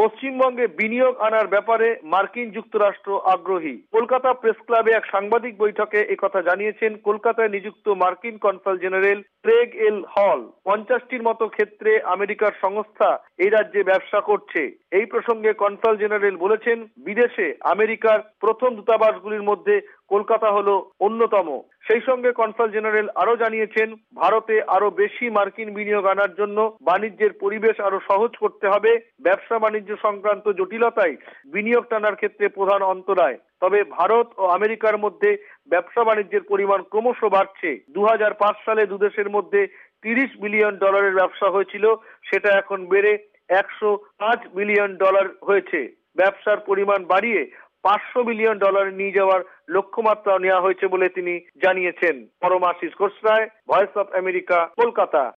পশ্চিমবঙ্গে বিনিয়োগ আনার ব্যাপারে মার্কিন যুক্তরাষ্ট্র আগ্রহী। কলকাতা প্রেস ক্লাবে এক সাংবাদিক বৈঠকে একথা জানিয়েছেন কলকাতায় নিযুক্ত মার্কিন কনসাল জেনারেল ক্রেগ এল হল। 50টির মতো ক্ষেত্রে আমেরিকার সংস্থা এই রাজ্যে ব্যবসা করছে। এই প্রসঙ্গে কনসাল জেনারেল বলেছেন, বিদেশে আমেরিকার প্রথম দূতাবাসগুলির মধ্যে কলকাতা হলো অন্যতম। সেই সঙ্গে কনসাল জেনারেল আরো জানিয়েছেন, ভারতে আরো বেশি মার্কিন বিনিয়োগ আনার জন্য বাণিজ্যের পরিবেশ আরো সহজ করতে হবে। ব্যবসা বাণিজ্য সংক্রান্ত জটিলতাই বিনিয়োগ টানার ক্ষেত্রে প্রধান অন্তরায়। তবে ভারত ও আমেরিকার মধ্যে ব্যবসা বাণিজ্যের পরিমাণ ক্রমশ বাড়ছে। 2005 সালে দুদেশের মধ্যে $30 বিলিয়ন ব্যবসা হয়েছিল, সেটা এখন বেড়ে $105 বিলিয়ন হয়েছে। ব্যবসার পরিমাণ বাড়িয়ে $500 বিলিয়ন নিয়ে যাওয়ার লক্ষ্যমাত্রা নেওয়া হয়েছে বলে তিনি জানিয়েছেন। Paramashish Ghosh Roy, Voice of America, Kolkata.